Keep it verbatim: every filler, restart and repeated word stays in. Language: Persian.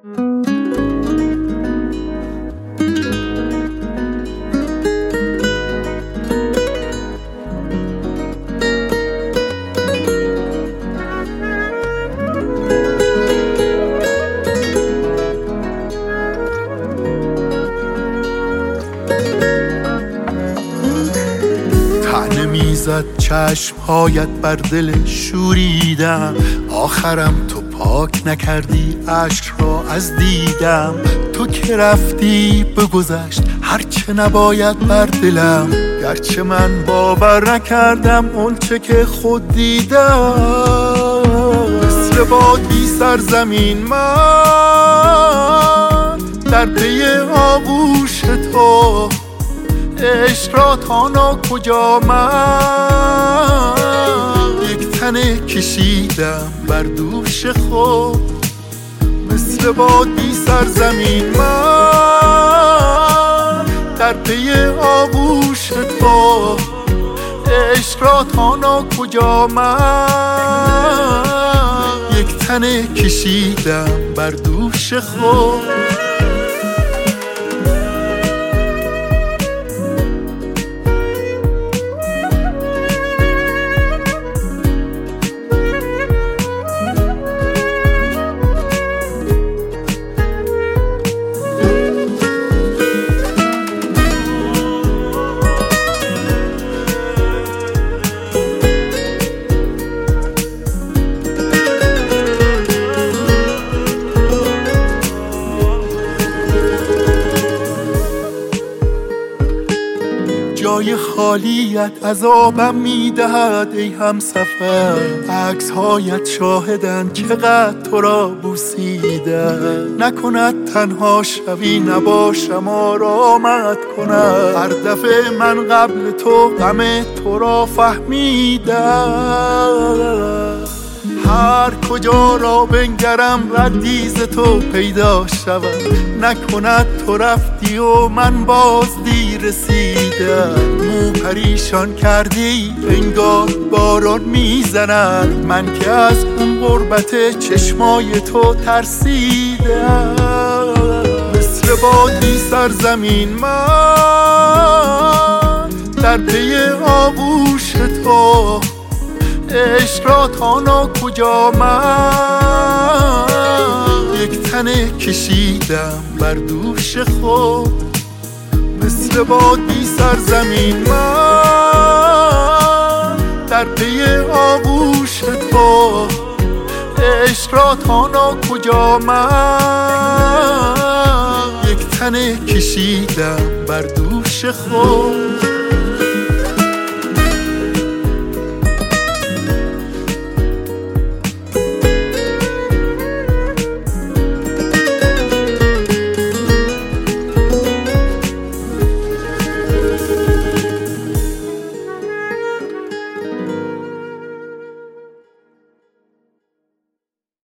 طعنه میزد چشمهایت بر دل شوریدم، آخرم تو پاک نکردی عشق را از دیدم. تو که رفتی بگذشت هرچه نباید بر دلم، گرچه من باور نکردم اون چه که خود دیدم. مثل باد بی سرزمین من در پی آغوش تو، عشق را تا ناکجا من یک تنه کشیدم بر دوش خود. مثل باد بی سرزمین من در پی آغوش تو، عشق را تا ناکجا من یک تنه کشیدم بر دوش خود. جای خالیت عذابم میدهد ای همسفر، عکسهایت شاهدن چقدر تو را بوسیدن. نکند تنها شوی نباشم آرامت کند، هر دفعه من قبل تو غم تو را فهمیدم. هر کجا را بنگرم ردیز تو پیدا شود، نکند تو رفتی و من باز دیر رسیدم. مو پریشان کردی انگار باران میزند، من که از اون غربت چشمای تو ترسیدم. مثل بادی سرزمین من در پی آغوش تو، عشق را تا ناکجا من یک تنه کشیدم بر دوش خود. مثل باد بی سرزمین من در پی آغوش تو، عشق را تا ناکجا من یک تنه کشیدم بر دوش خود.